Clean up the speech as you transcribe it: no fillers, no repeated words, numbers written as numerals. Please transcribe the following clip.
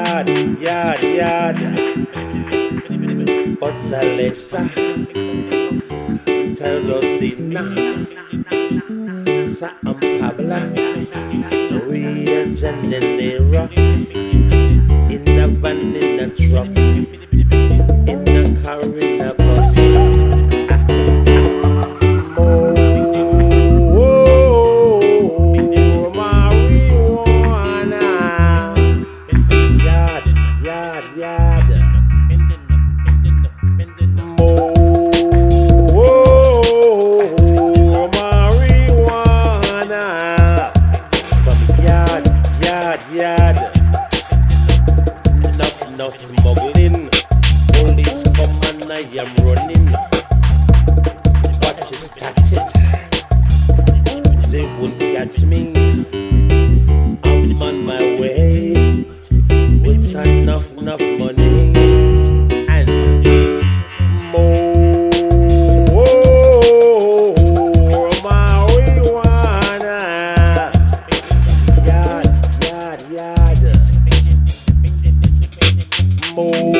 yard. Fortaleza, Teodosina, Sam Pabla, Rio de Janeiro, in the van, in the truck, in the car, in the bus. No smuggling, police come and I am running. Watch it, catch it. They won't catch me. I'm on my way with enough money and more marijuana. Yard. Oh.